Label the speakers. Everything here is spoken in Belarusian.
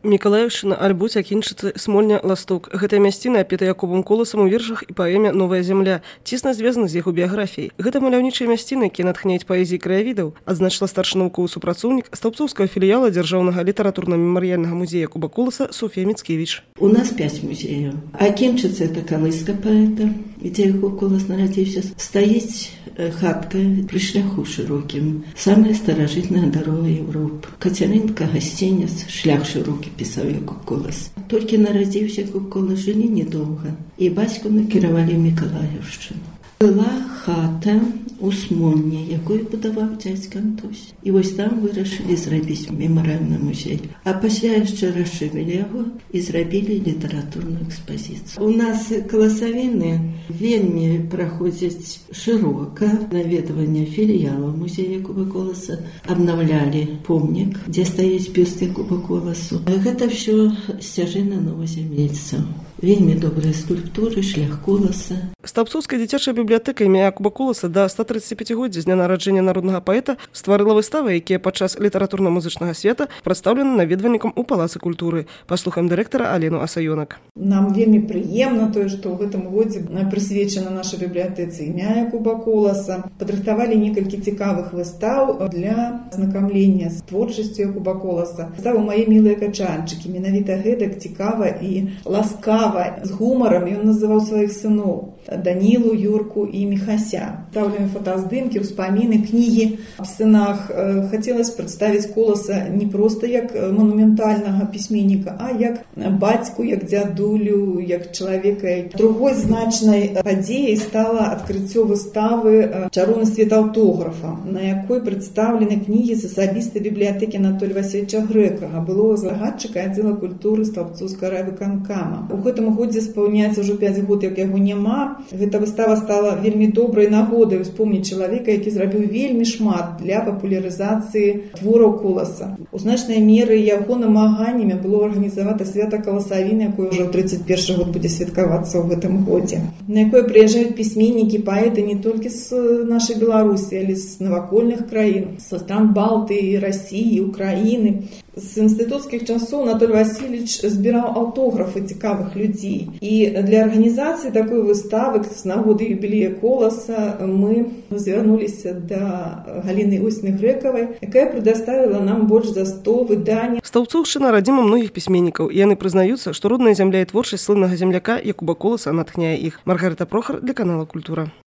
Speaker 1: Мікалаеўшчына, Альбуць, Акінчыцы, Смольня, Ласток. Гэтая мясціна апета Якубам Коласам у вершах і паэме «Новая зямля», цесна звязана з яго біяграфіяй. Гэта маляўнічыя мясціны, якія натхняюць паэзіі краявідаў, адзначыла старшы навуковы супрацоўнік стаўбцоўскага філіяла Дзяржаўнага літаратурна-мемарыяльнага музея Якуба Коласа Софія Міцкевіч.
Speaker 2: У нас 5 музеяў. Акінчыцы – это калыска паэта, дзе Якуб Колас нарадзіўся. Стаіць хатка пры шляху шырокім. Самая старажытная дарога Европы. Кацярынка, гасцінец, шлях шырокі, пісаў Якуб Колас. Толькі нарадзіўся Якуб Колас, жылі недоўга, і бацьку накіравалі Мікалаеўшчыну. Была хата у Смольні, якую будаваў дзядзька Антось. І вось там вырашылі зрабіць мемарыяльны музей. А пасля яшчэ расшырылі яго і зрабілі літаратурную экспазіцыю. У нас класавіны вельмі праходзяць шырока. Наведванне філіяла музея Якуба Коласа, абнаўлялі помнік, дзе стаіць бюст Якуба Коласу. Гэта ўсё сцяжына новазямельцаў. Вельмі добрыя скульптуры, шлях Коласа.
Speaker 1: Стаўбцоўская дзіцячая бібліятэка імя Якуба Коласа да 135-годдзя з дня нараджэння народнага паэта стварыла выставы, якія падчас літаратурна-музычнага свята прадстаўлены наведвальнікам у Палацы культуры. Паслухаем дырэктара Алену Асаёнак.
Speaker 3: Нам вельмі прыемна тое, што ў гэтым годзе прысвечана нашай бібліятэцы імя Якуба Коласа. Падрыхтавалі некалькі цікавых выстаў для знакамлення з творчасцю Якуба Коласа. Выставу «Мае мілыя качанчыкі». Менавіта гэтак цікава і ласкава, з гумарам ён называў сваіх сыноў Данілу, Юрку і Міхася. Ставлены фотаздымкі, ўспаміны, кнігі аб сынах. Хацелася прадставіць Коласа не проста як манументальнага пісьменніка, а як бацьку, як дзядулю, як чалавека. Другой значнай падзеяй стала адкрыццё выставы «Чароўны свет аўтографа», на якой прадстаўлены кнігі з асабістай бібліятэкі Анатолія Васильевича Грэка, былога загадчыка аддзела культуры Стаўбцоўскага райвыканкама. У гэтым годзе спаўняецца ўжо 5 год, як яго няма. Гэта выстава стала вельмі добрай нагодай успомніць чалавека, які зрабіў вельмі шмат для папулярызацыі твораў Коласа. У значнай меры яго намаганнямі было арганізавана свята Каласавіны, якое ўжо 31 год будзе святкавацца ў гэтым годзе, на якое прыязджаюць пісьменнікі, паэты не толькі з нашай Беларусі, але з навакольных краін, са стран Балтыі, Расіі, Украіны. З інстытуцкіх часоў Анатолій Васильевич збіраў аўтографы цікавых людзей. І для арганізацыі такой выставы з нагоды юбілея Коласа мы звярнуліся да Галіны Осіны Грэкавай, якая прадставіла нам больш за 100 выданняў.
Speaker 1: Стаўбцоўшчына радзіма многіх пісьменнікаў, і яны прызнаюцца, што родная зямля і творчасць слыннага земляка Якуба Коласа натхняе іх. Маргарыта Прохар для канала «Культура».